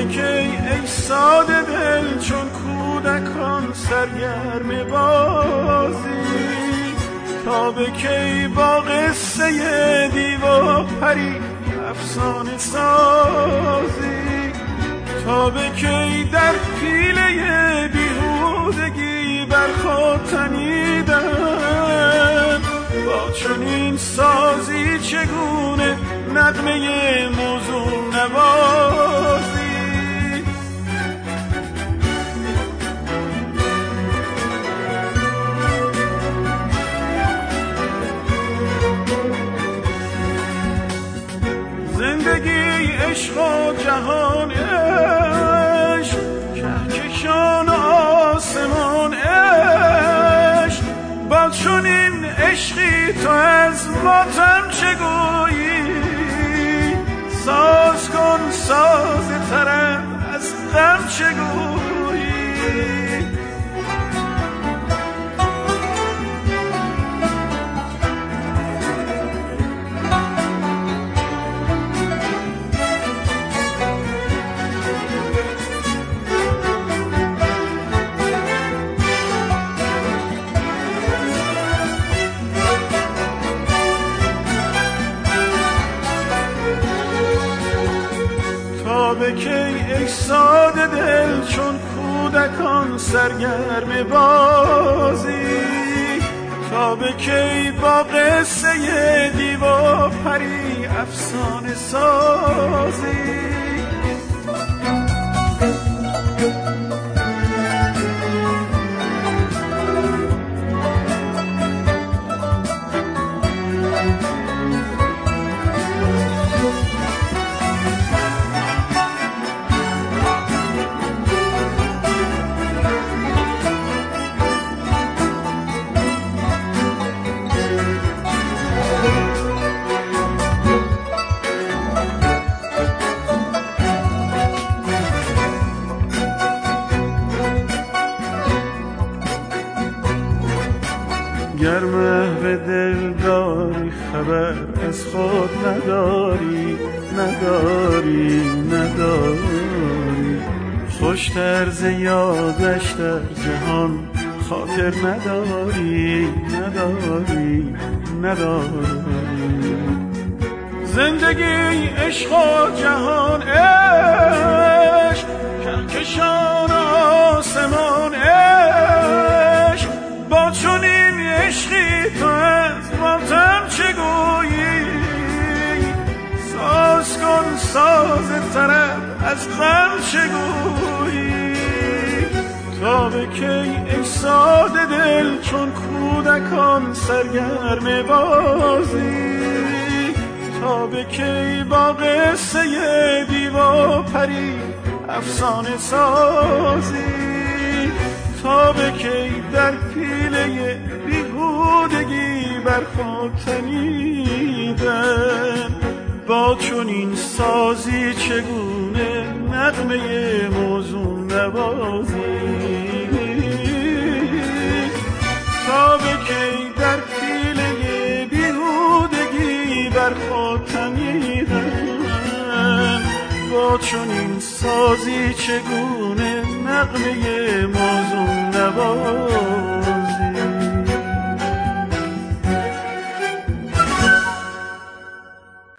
کی ای ساده دل چون کودکان سرگرم بازی، تا به کی با قصه دیو پری افسانه سازی، تا به کی در پیله بیهودگی بر خود تنیدن، با چنین سازی چگونه نغمه موزون نوازی. زندگی عشق و جهان عشق، کهکشان آسمان عشق، با چنین عشقی تو از ماتم چگویی؟ ساز کن ساز طرب از غم چگویی؟ تا به کی ای ساده دل چون کودکان سرگرم بازی، تا به کی با قصه دیو و پری افسانه سازی؟ گر محو دل داری خبر از خود نداری، خوش طرز یادش در جهان خاطر نداری. زندگی عشق و جهان عشق، کهکشان آسمان عشق، با چنین عشقی تو از ماتم چگویی؟ ساز کن ساز طرب از غم چگویی؟ تا به کی ای ساده دل چون کودکان سرگرم بازی، تا به کی با قصه دیو و پری افسانه سازی، تا به کی در پیله بیهودگی بر خود تنیدن، با چنین سازی چگونه نغمه موزون نوازی؟ تا به کی در پیله بیهودگی بر خود تنیدن، با چنین سازی چگونه نغمه موزون نوازی؟